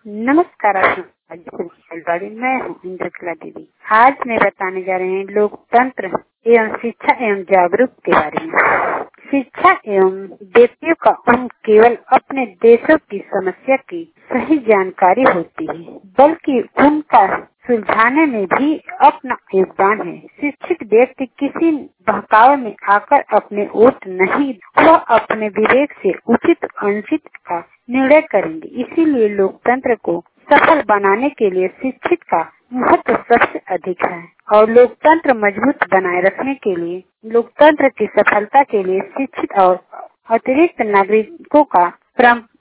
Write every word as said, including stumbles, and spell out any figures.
नमस्कार। आज मैं हूँ इंद्रकला दीदी। आज मैं बताने जा रहे हैं लोकतंत्र एवं शिक्षा एवं जागरूक के बारे में। शिक्षा एवं व्यक्तियों का उन केवल अपने देशों की समस्या की सही जानकारी होती है, बल्कि उनका सुलझाने में भी अपना योगदान है। शिक्षित व्यक्ति किसी बहकावे में आकर अपने वोट नहीं, वह अपने विवेक से उचित अनुचित का निर्णय करेंगे। इसीलिए लोकतंत्र को सफल बनाने के लिए शिक्षित का महत्व सबसे अधिक है और लोकतंत्र मजबूत बनाए रखने के लिए, लोकतंत्र की सफलता के लिए शिक्षित और अतिरिक्त नागरिकों का